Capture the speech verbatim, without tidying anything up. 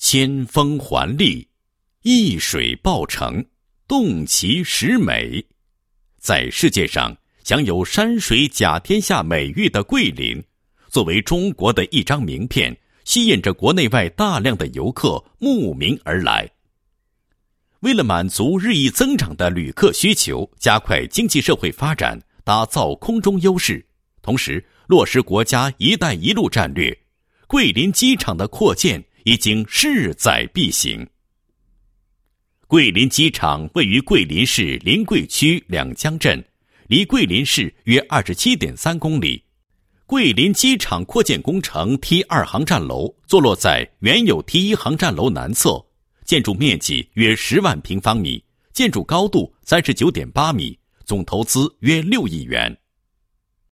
千峰环立，一水抱城，动其实美。在世界上享有山水甲天下美誉的桂林，作为中国的一张名片，吸引着国内外大量的游客慕名而来。为了满足日益增长的旅客需求，加快经济社会发展，打造空中优势，同时落实国家“一带一路”战略，桂林机场的扩建已经势在必行。桂林机场位于桂林市临桂区两江镇，离桂林市约 二十七点三公里。桂林机场扩建工程 T 二 航站楼坐落在原有 T 一 航站楼南侧，建筑面积约十万平方米，建筑高度 三十九点八米，总投资约六亿元。